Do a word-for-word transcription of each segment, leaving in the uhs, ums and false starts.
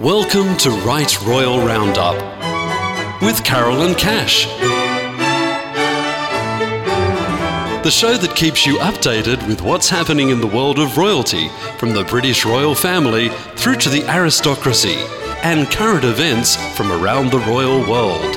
Welcome to Right Royal Roundup with Carolyn Cash. The show that keeps you updated with what's happening in the world of royalty, from the British royal family through to the aristocracy, and current events from around the royal world.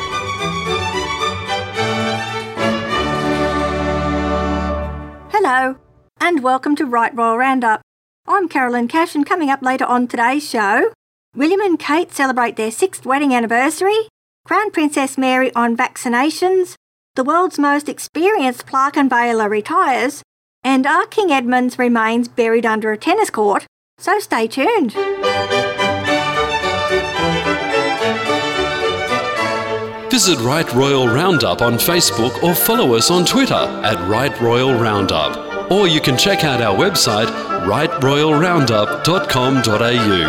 Hello, and welcome to Right Royal Roundup. I'm Carolyn Cash, and coming up later on today's show, William and Kate celebrate their sixth wedding anniversary, Crown Princess Mary on vaccinations, the world's most experienced plaque unveiler retires, and are King Edmund's remains buried under a tennis court? So stay tuned. Visit Right Royal Roundup on Facebook or follow us on Twitter at Right Royal Roundup. Or you can check out our website, right royal roundup dot com dot a u.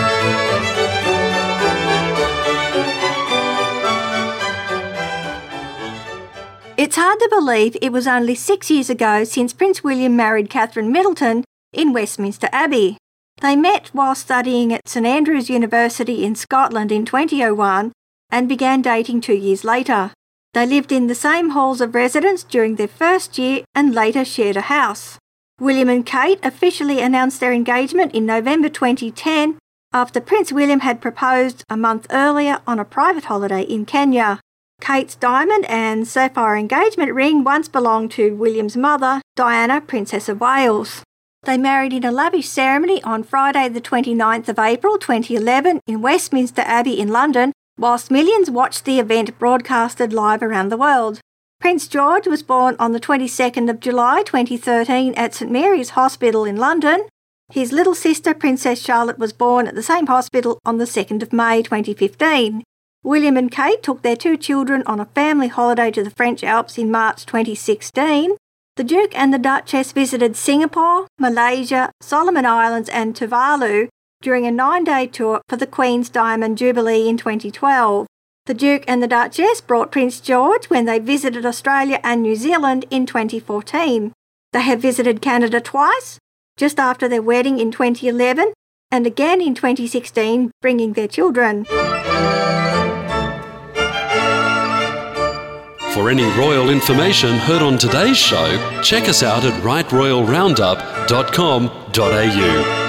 It's hard to believe it was only six years ago since Prince William married Catherine Middleton in Westminster Abbey. They met while studying at St Andrews University in Scotland in twenty oh one and began dating two years later. They lived in the same halls of residence during their first year and later shared a house. William and Kate officially announced their engagement in November twenty ten after Prince William had proposed a month earlier on a private holiday in Kenya. Kate's diamond and sapphire engagement ring once belonged to William's mother, Diana, Princess of Wales. They married in a lavish ceremony on Friday the twenty-ninth of April twenty eleven in Westminster Abbey in London, whilst millions watched the event broadcasted live around the world. Prince George was born on the twenty-second of July twenty thirteen at St Mary's Hospital in London. His little sister, Princess Charlotte, was born at the same hospital on the second of May twenty fifteen. William and Kate took their two children on a family holiday to the French Alps in March twenty sixteen. The Duke and the Duchess visited Singapore, Malaysia, Solomon Islands and Tuvalu during a nine-day tour for the Queen's Diamond Jubilee in twenty twelve. The Duke and the Duchess brought Prince George when they visited Australia and New Zealand in twenty fourteen. They have visited Canada twice, just after their wedding in twenty eleven, and again in twenty sixteen, bringing their children. For any royal information heard on today's show, check us out at right royal roundup dot com dot a u.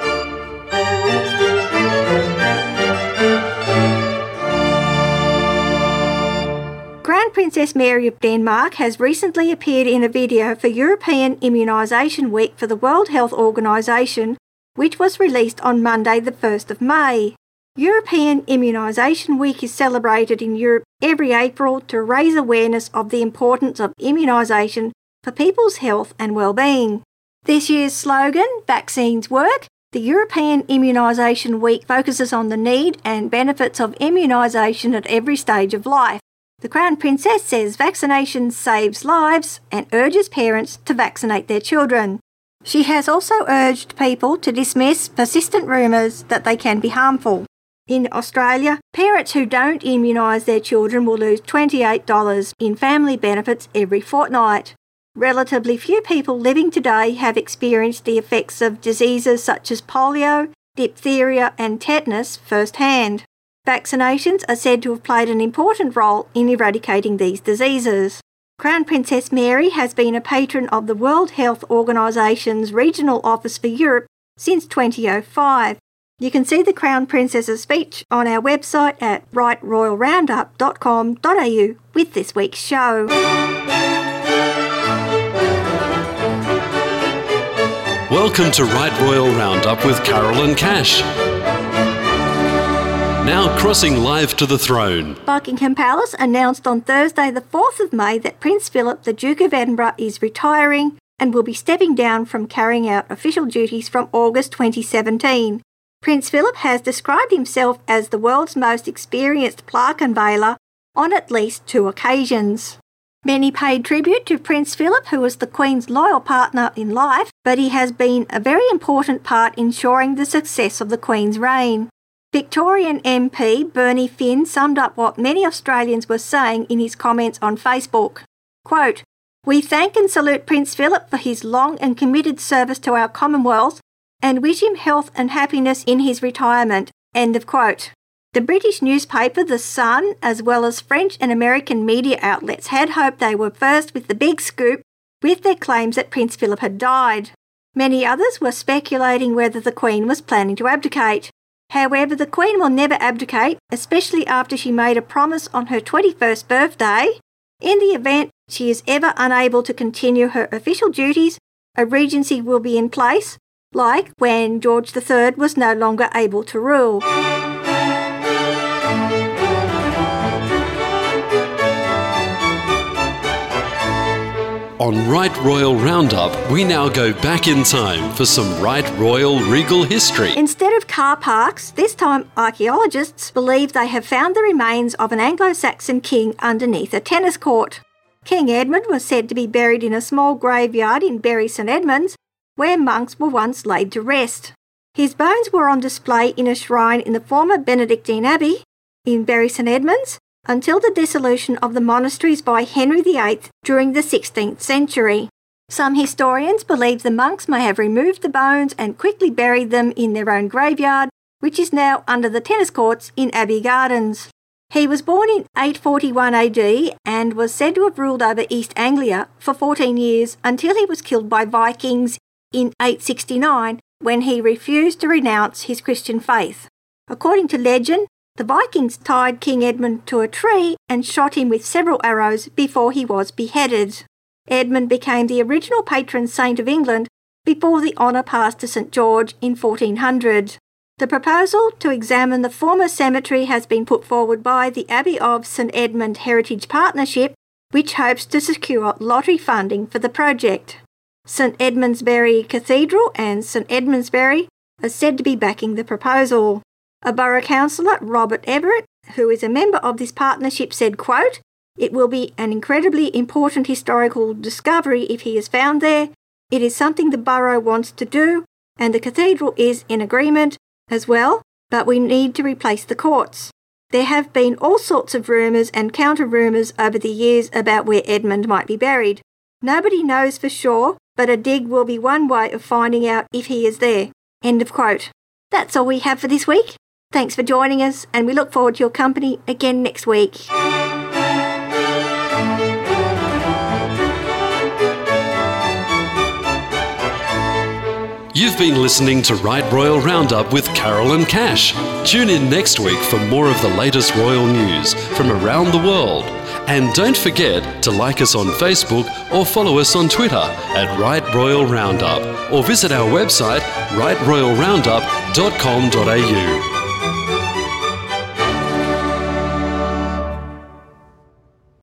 Crown Princess Mary of Denmark has recently appeared in a video for European Immunisation Week for the World Health Organisation, which was released on Monday the first of May. European Immunisation Week is celebrated in Europe every April to raise awareness of the importance of immunisation for people's health and well-being. This year's slogan, Vaccines Work, the European Immunisation Week focuses on the need and benefits of immunisation at every stage of life. The Crown Princess says vaccination saves lives and urges parents to vaccinate their children. She has also urged people to dismiss persistent rumours that they can be harmful. In Australia, parents who don't immunise their children will lose twenty-eight dollars in family benefits every fortnight. Relatively few people living today have experienced the effects of diseases such as polio, diphtheria and tetanus firsthand. Vaccinations are said to have played an important role in eradicating these diseases. Crown Princess Mary has been a patron of the World Health Organisation's Regional Office for Europe since twenty oh five. You can see the Crown Princess's speech on our website at right royal roundup dot com dot a u with this week's show. Welcome to Right Royal Roundup with Carolyn Cash. Now crossing live to the throne. Buckingham Palace announced on Thursday the fourth of May that Prince Philip, the Duke of Edinburgh, is retiring and will be stepping down from carrying out official duties from August twenty seventeen. Prince Philip has described himself as the world's most experienced plaque unveiler on at least two occasions. Many paid tribute to Prince Philip, who was the Queen's loyal partner in life, but he has been a very important part in ensuring the success of the Queen's reign. Victorian M P Bernie Finn summed up what many Australians were saying in his comments on Facebook. Quote, "We thank and salute Prince Philip for his long and committed service to our Commonwealth and wish him health and happiness in his retirement End of quote. The British newspaper The Sun, as well as French and American media outlets, had hoped they were first with the big scoop with their claims that Prince Philip had died. Many others were speculating whether the Queen was planning to abdicate. However, the Queen will never abdicate, especially after she made a promise on her twenty-first birthday. In the event she is ever unable to continue her official duties, a regency will be in place, like when George the Third was no longer able to rule. On Right Royal Roundup, we now go back in time for some Right Royal regal history. Instead of car parks, this time archaeologists believe they have found the remains of an Anglo-Saxon king underneath a tennis court. King Edmund was said to be buried in a small graveyard in Bury St Edmunds, where monks were once laid to rest. His bones were on display in a shrine in the former Benedictine Abbey in Bury St Edmunds, until the dissolution of the monasteries by Henry the Eighth during the sixteenth century. Some historians believe the monks may have removed the bones and quickly buried them in their own graveyard, which is now under the tennis courts in Abbey Gardens. He was born in eight forty-one A D and was said to have ruled over East Anglia for fourteen years until he was killed by Vikings in eight sixty-nine when he refused to renounce his Christian faith. According to legend, the Vikings tied King Edmund to a tree and shot him with several arrows before he was beheaded. Edmund became the original patron saint of England before the honour passed to St George in fourteen hundred. The proposal to examine the former cemetery has been put forward by the Abbey of St Edmund Heritage Partnership, which hopes to secure lottery funding for the project. St Edmundsbury Cathedral and St Edmundsbury are said to be backing the proposal. A borough councillor, Robert Everett, who is a member of this partnership, said, quote, "It will be an incredibly important historical discovery if he is found there. It is something the borough wants to do, and the cathedral is in agreement as well, but we need to replace the courts. There have been all sorts of rumours and counter-rumours over the years about where Edmund might be buried. Nobody knows for sure, but a dig will be one way of finding out if he is there." End of quote. That's all we have for this week. Thanks for joining us, and we look forward to your company again next week. You've been listening to Right Royal Roundup with Carol and Cash. Tune in next week for more of the latest royal news from around the world. And don't forget to like us on Facebook or follow us on Twitter at Right Royal Roundup, or visit our website right royal roundup dot com dot a u.